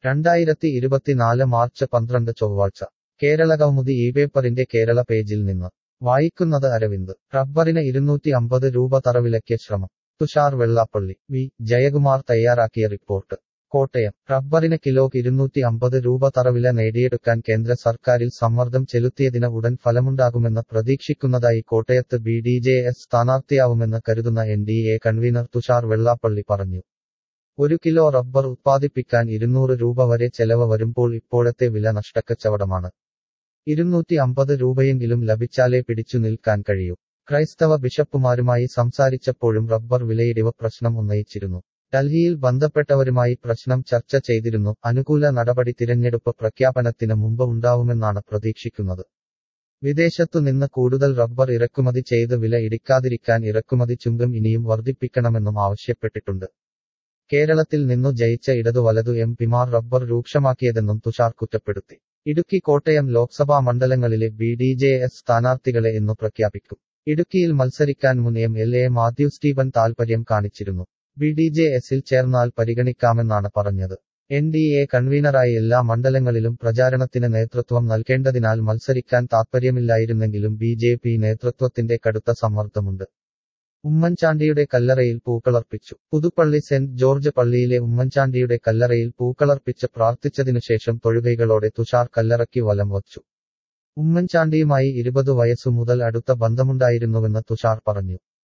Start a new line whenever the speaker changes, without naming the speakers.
2024 March 12 ചൊവ്വാഴ്ച കേരളകൗമുദി പേപ്പറിന്റെ കേരള പേജിൽ നിന്ന് വായിക്കുന്നത് അരവിന്ദ്. റബ്ബറിന് 250 രൂപ തറവിലയ്ക്ക് ശ്രമം. തുഷാർ വെള്ളാപ്പള്ളി ജയകുമാർ തയ്യാറാക്കിയ റിപ്പോർട്ട്. കോട്ടയം. റബ്ബറിന് കിലോയ്ക്ക് 250 രൂപ തറവില നേടിയെടുക്കാൻ കേന്ദ്ര സർക്കാരിൽ സമ്മർദ്ദം ചെലുത്തിയതിന് ഉടൻ ഫലമുണ്ടാകുമെന്ന് പ്രതീക്ഷിക്കുന്നതായി കോട്ടയത്ത് BDJS സ്ഥാനാർത്ഥിയാവുമെന്ന് കരുതുന്ന NDA കൺവീനർ തുഷാർ വെള്ളാപ്പള്ളി പറഞ്ഞു. 1 കിലോ റബ്ബർ ഉത്പാദിപ്പിക്കാൻ 200 രൂപ വരെ ചെലവ് വരുമ്പോൾ ഇപ്പോഴത്തെ വില നഷ്ടക്കച്ചവടമാണ്. 250 രൂപയെങ്കിലും ലഭിച്ചാലേ പിടിച്ചു നിൽക്കാൻ കഴിയൂ. ക്രൈസ്തവ ബിഷപ്പുമാരുമായി സംസാരിച്ചപ്പോഴും റബ്ബർ വിലയിടിവ് പ്രശ്നം ഉന്നയിച്ചിരുന്നു. ഡൽഹിയിൽ ബന്ധപ്പെട്ടവരുമായി പ്രശ്നം ചർച്ച ചെയ്തിരുന്നു. അനുകൂല നടപടി തിരഞ്ഞെടുപ്പ് പ്രഖ്യാപനത്തിന് മുമ്പ് ഉണ്ടാവുമെന്നാണ് പ്രതീക്ഷിക്കുന്നത്. വിദേശത്തു നിന്ന് കൂടുതൽ റബ്ബർ ഇറക്കുമതി ചെയ്ത് വില ഇടിക്കാതിരിക്കാൻ ഇറക്കുമതി ചുങ്കം ഇനിയും വർദ്ധിപ്പിക്കണമെന്നും ആവശ്യപ്പെട്ടിട്ടുണ്ട്. കേരളത്തിൽ നിന്നു ജയിച്ച ഇടതു വലതു MPമാർ റബ്ബർ രൂക്ഷമാക്കിയതെന്നും തുഷാർ കുറ്റപ്പെടുത്തി. ഇടുക്കി കോട്ടയം ലോക്സഭാ മണ്ഡലങ്ങളിലെ BDJS സ്ഥാനാർത്ഥികളെ ഇന്നു പ്രഖ്യാപിക്കും. ഇടുക്കിയിൽ മത്സരിക്കാൻ മുൻ MLA മാത്യു സ്റ്റീവൻ താൽപര്യം കാണിച്ചിരുന്നു. BDJSൽ ചേർന്നാൽ പരിഗണിക്കാമെന്നാണ് പറഞ്ഞത്. NDA കൺവീനറായി എല്ലാ മണ്ഡലങ്ങളിലും പ്രചാരണത്തിന് നേതൃത്വം നൽകേണ്ടതിനാൽ മത്സരിക്കാൻ താൽപര്യമില്ലായിരുന്നെങ്കിലും BJP നേതൃത്വത്തിന്റെ കടുത്ത സമ്മർദ്ദമുണ്ട്. ഉമ്മൻചാണ്ടിയുടെ കല്ലറയിൽ പൂക്കളർപ്പിച്ചു. പുതുപ്പള്ളി സെന്റ് ജോർജ് പള്ളിയിലെ ഉമ്മൻചാണ്ടിയുടെ കല്ലറയിൽ പൂക്കളർപ്പിച്ച് പ്രാർത്ഥിച്ചതിനുശേഷം തൊഴുകൈകളോടെ തുഷാർ കല്ലറയ്ക്ക് വലം വച്ചു. ഉമ്മൻചാണ്ടിയുമായി 20 വയസ്സു മുതൽ അടുത്ത ബന്ധമുണ്ടായിരുന്നുവെന്ന് തുഷാർ പറഞ്ഞു.